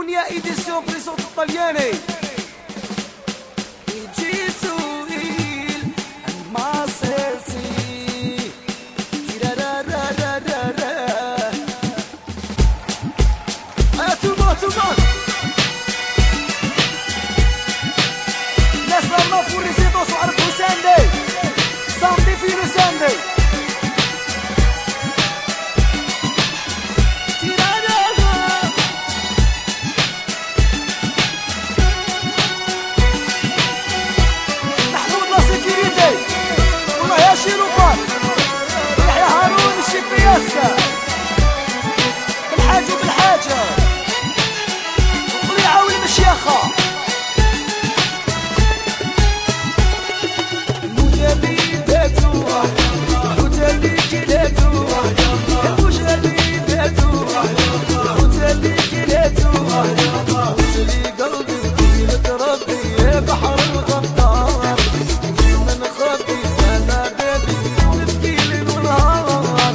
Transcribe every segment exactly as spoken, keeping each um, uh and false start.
Unia édition présente italienne. جيتو il ما سيرتي تيرارارارارا آه tout le monde tout le monde ناس لما فوري زيدو صعرفو ساندي صامدي فينو ساندي بالحاجة بالحاجة وخلي يعاون المشيخة المجلداتو المتلكلاتو المجلداتو المتلكلاتو وصلي قلبي وطيلة ربي يا بحر الغدار من خبي سنة بابي نبكي ليل ونهار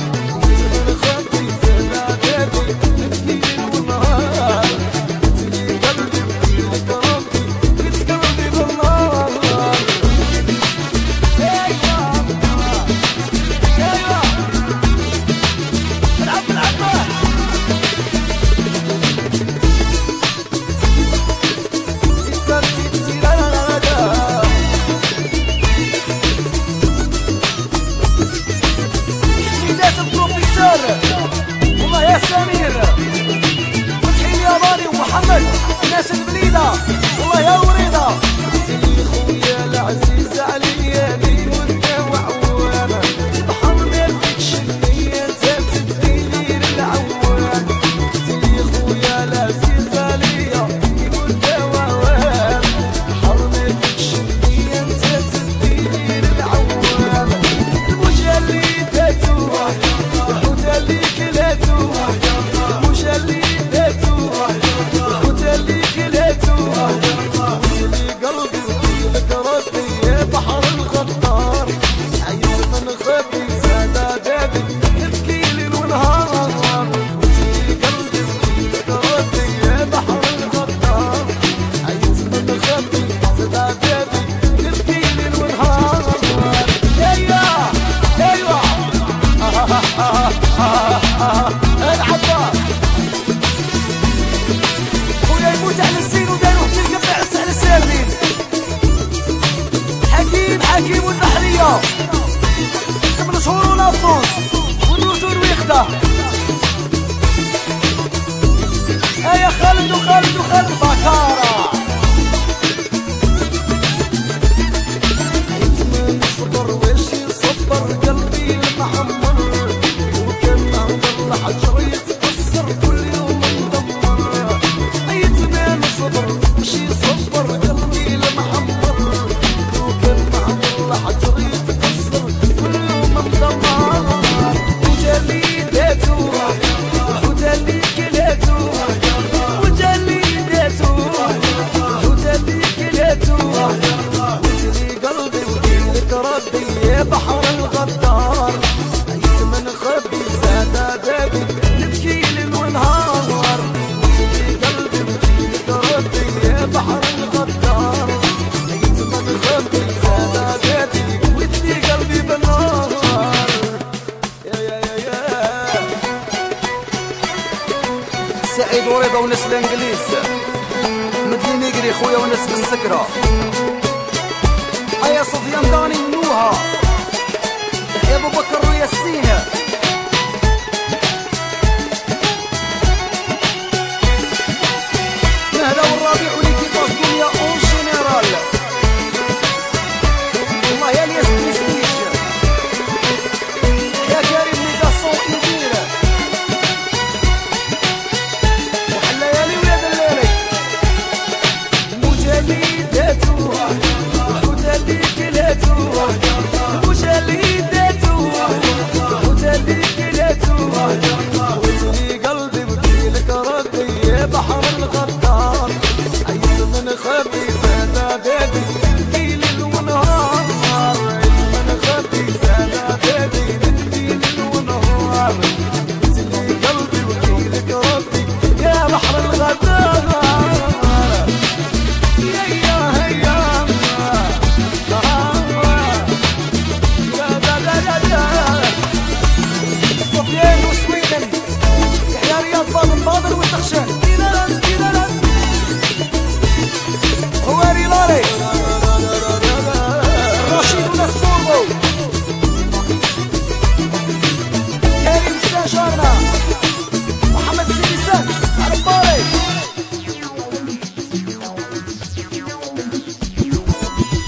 والله يا سمير فتحي الياباني ومحمد ناس البليدة والله يا وريضة سيدي خويا العزيز عليا لي وانت وعوانا بحر ما فيكش النية انت تدير العوان سيدي خويا العزيز عليا لي وانت وعوانا بحر ما فيكش النية انت تدير العوان المجلداتو المتلكلاتو المجلداتو المتلكلاتو وصلي قلبي وطيلك ربي يا بحر الغدار عايز من خبي زاد عذابي نبكي ليل ونهار وصلي قلبي وطيلك ربي يا بحر الغدار عايز من خبي زاد عذابي نبكي ليل ونهار ايوه ايوه العبار خويا يموت على الزين وداروه تلقى بعس على السامين حكيم حكيم والبحرية قبل شهور ونصوص والنزول ويخدع هيا خالد وخالد وخالد بكارة يتمنى صبر وش يصبر قلبي المحمر الحجر يتكسر كل يوم مدمر يتمنى صبر مش يصبر قلبي المحمر وكان معمر الحجر يتكسر كل يوم مدمر وجليداتو وتلكلاتو وجليداتو وتلكلاتو وتلي قلبي وطيلك ربي يا بحر الغدار يتمنى خبي زاد عذابي نبكي ليل ونهار وصلي قلبي وطيلك ربي يا بحر الغدار يتمنى خبي زاد عذابي ودي قلبي بالنار يا يا يا يا سعيد ورضا وناس الانجليز مدني نيقري خويا وناس بالسكرة حيا صفيان داني منوها يا ابو بكر وياسين